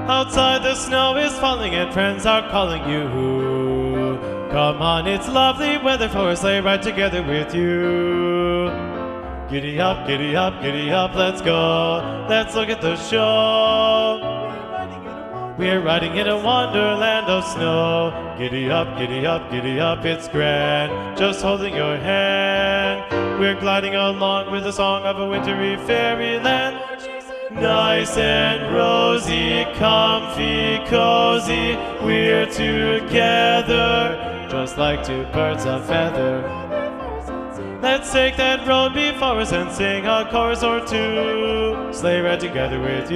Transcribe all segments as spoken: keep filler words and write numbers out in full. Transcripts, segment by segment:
Outside the snow is falling and friends are calling you. Come on, it's lovely weather for a sleigh ride together with you. Giddy up, giddy up, giddy up, let's go. Let's look at the show. We're riding in a wonderland of snow. Giddy up, giddy up, giddy up, it's grand. Just holding your hand. We're gliding along with the song of a wintry fairyland. Nice and rosy, comfy, cozy, we're together, just like two birds of feather. Let's take that road before us and sing a chorus or two. Sleigh ride together with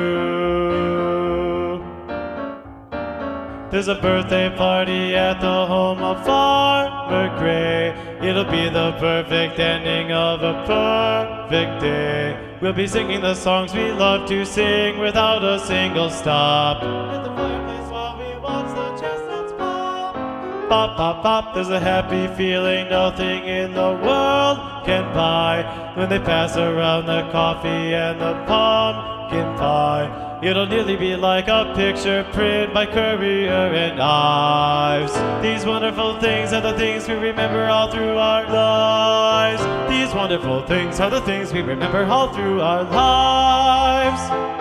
you. There's a birthday party at the home of Farmer Gray. It'll be the perfect ending of a perfect day. We'll be singing the songs we love to sing without a single stop. At the fireplace while we watch the chestnuts pop. Pop, pop, pop, there's a happy feeling nothing in the world can buy when they pass around the coffee and the pumpkin pie. It'll nearly be like a picture print by Currier and Ives. These wonderful things are the things we remember all through our lives. These wonderful things are the things we remember all through our lives.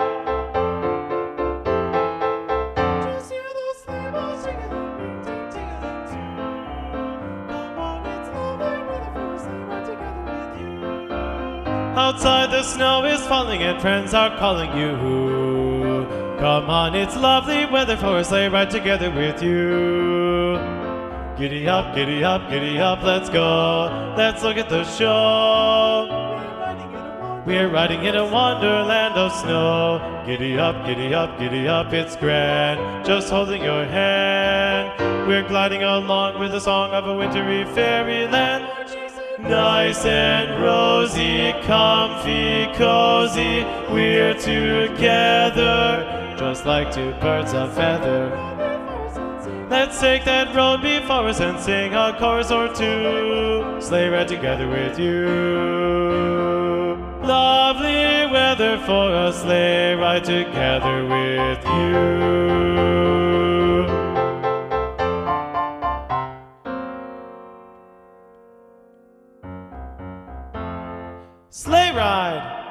Just hear those sleigh bells jingling, jingling too. Come on, it's lovely weather for a sleigh ride together with you. Outside the snow is falling and friends are calling you. Come on, it's lovely weather for a sleigh ride together with you. Giddy up, giddy up, giddy up, let's go. Let's look at the show. We're riding in a wonderland of snow. Giddy up, giddy up, giddy up, it's grand. Just holding your hand. We're gliding along with the song of a wintry fairyland. Nice and rosy, comfy, cozy, we're together, just like two birds of feather. Let's take that road before us and sing a chorus or two. Sleigh ride together with you. Lovely weather for a sleigh ride together with you. Sleigh ride!